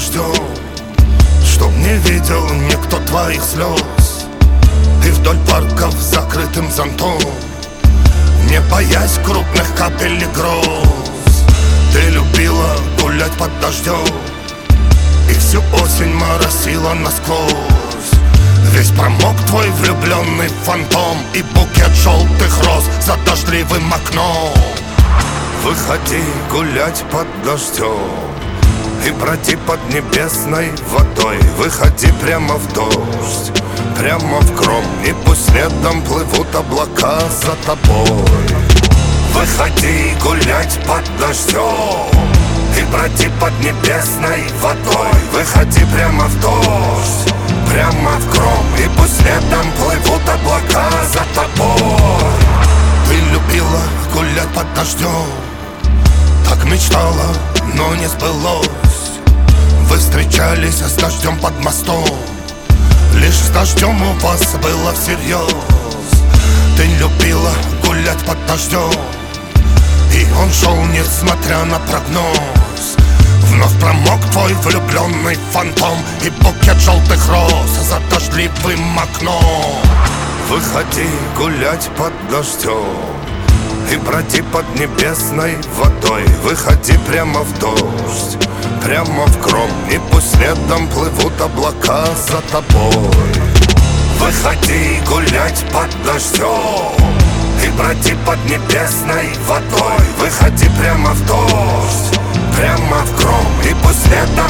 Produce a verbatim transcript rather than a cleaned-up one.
дождем, чтоб не видел никто твоих слез. И вдоль парков с закрытым зонтом, не боясь крупных капель и гроз. Ты любила гулять под дождем и всю осень моросила насквозь. Весь промок твой влюбленный фантом и букет желтых роз за дождливым окном. Выходи гулять под дождем и броди под небесной водой. Выходи прямо в дождь, прямо в гром, и пусть следом плывут облака за тобой. Выходи гулять под дождем и броди под небесной водой. Выходи прямо в дождь, прямо в гром, и пусть следом плывут облака за тобой. Ты любила гулять под дождем, так мечтала, но не сбылось. Вы встречались с дождем под мостом, лишь с дождем у вас было всерьез. Ты любила гулять под дождем, и он шел, несмотря на прогноз. Вновь промок твой влюбленный фантом и букет желтых роз за дождливым окном. Выходи гулять под дождем и броди под небесной водой. Выходи прямо в дождь, прямо в гром, и пусть следом плывут облака за тобой. Выходи гулять под дождем и броди под небесной водой. Выходи прямо в дождь, прямо в гром, и пусть следом